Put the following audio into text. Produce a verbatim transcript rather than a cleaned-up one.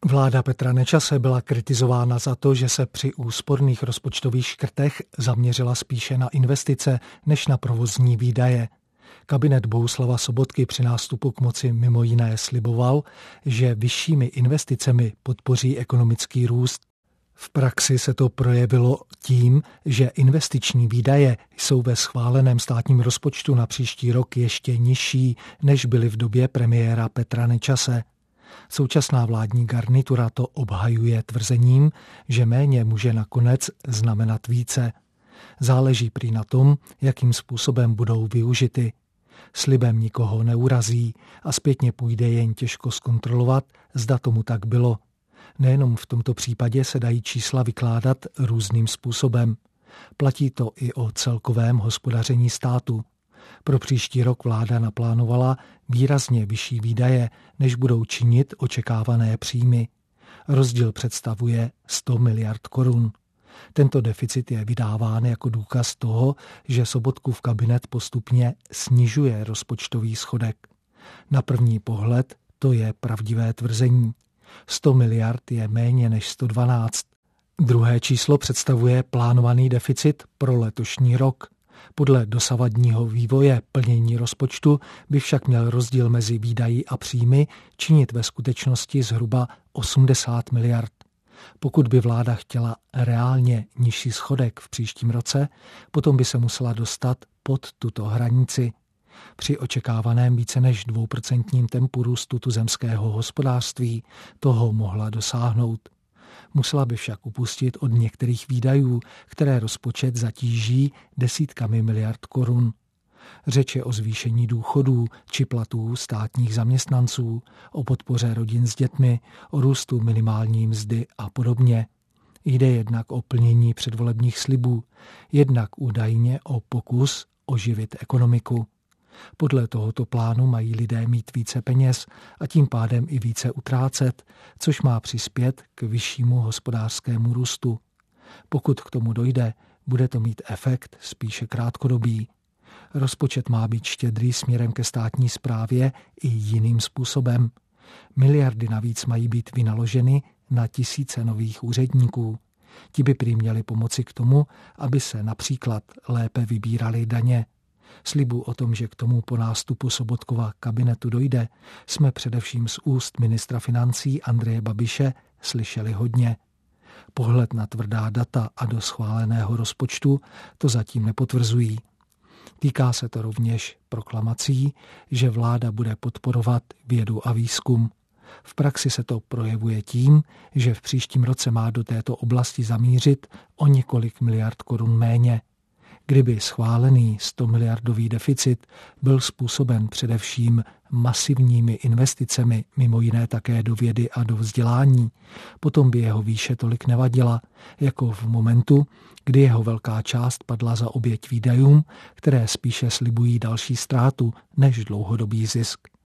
Vláda Petra Nečase byla kritizována za to, že se při úsporných rozpočtových škrtech zaměřila spíše na investice než na provozní výdaje. Kabinet Bohuslava Sobotky při nástupu k moci mimo jiné sliboval, že vyššími investicemi podpoří ekonomický růst. V praxi se to projevilo tím, že investiční výdaje jsou ve schváleném státním rozpočtu na příští rok ještě nižší, než byly v době premiéra Petra Nečase. Současná vládní garnitura to obhajuje tvrzením, že méně může nakonec znamenat více. Záleží prý na tom, jakým způsobem budou využity. Slibem nikoho neurazí a zpětně půjde jen těžko zkontrolovat, zda tomu tak bylo. Nejenom v tomto případě se dají čísla vykládat různým způsobem. Platí to i o celkovém hospodaření státu. Pro příští rok vláda naplánovala výrazně vyšší výdaje, než budou činit očekávané příjmy. Rozdíl představuje sto miliard korun. Tento deficit je vydáván jako důkaz toho, že Sobotkův kabinet postupně snižuje rozpočtový schodek. Na první pohled to je pravdivé tvrzení. sto miliard je méně než sto dvanáct. Druhé číslo představuje plánovaný deficit pro letošní rok. Podle dosavadního vývoje plnění rozpočtu by však měl rozdíl mezi výdaji a příjmy činit ve skutečnosti zhruba osmdesát miliard. Pokud by vláda chtěla reálně nižší schodek v příštím roce, potom by se musela dostat pod tuto hranici. Při očekávaném více než dvouprocentním tempu růstu tuzemského hospodářství toho mohla dosáhnout. Musela by však upustit od některých výdajů, které rozpočet zatíží desítkami miliard korun. Řeč je o zvýšení důchodů či platů státních zaměstnanců, o podpoře rodin s dětmi, o růstu minimální mzdy a podobně. Jde jednak o plnění předvolebních slibů, jednak údajně o pokus oživit ekonomiku. Podle tohoto plánu mají lidé mít více peněz a tím pádem i více utrácet, což má přispět k vyššímu hospodářskému růstu. Pokud k tomu dojde, bude to mít efekt spíše krátkodobý. Rozpočet má být štědrý směrem ke státní správě i jiným způsobem. Miliardy navíc mají být vynaloženy na tisíce nových úředníků. Ti by prý měli pomoci k tomu, aby se například lépe vybíraly daně. Slibů o tom, že k tomu po nástupu Sobotkova kabinetu dojde, jsme především z úst ministra financí Andreje Babiše slyšeli hodně. Pohled na tvrdá data a do schváleného rozpočtu to zatím nepotvrzují. Týká se to rovněž proklamací, že vláda bude podporovat vědu a výzkum. V praxi se to projevuje tím, že v příštím roce má do této oblasti zamířit o několik miliard korun méně. Kdyby schválený sto miliardový deficit byl způsoben především masivními investicemi, mimo jiné také do vědy a do vzdělání, potom by jeho výše tolik nevadila, jako v momentu, kdy jeho velká část padla za oběť výdajům, které spíše slibují další ztrátu než dlouhodobý zisk.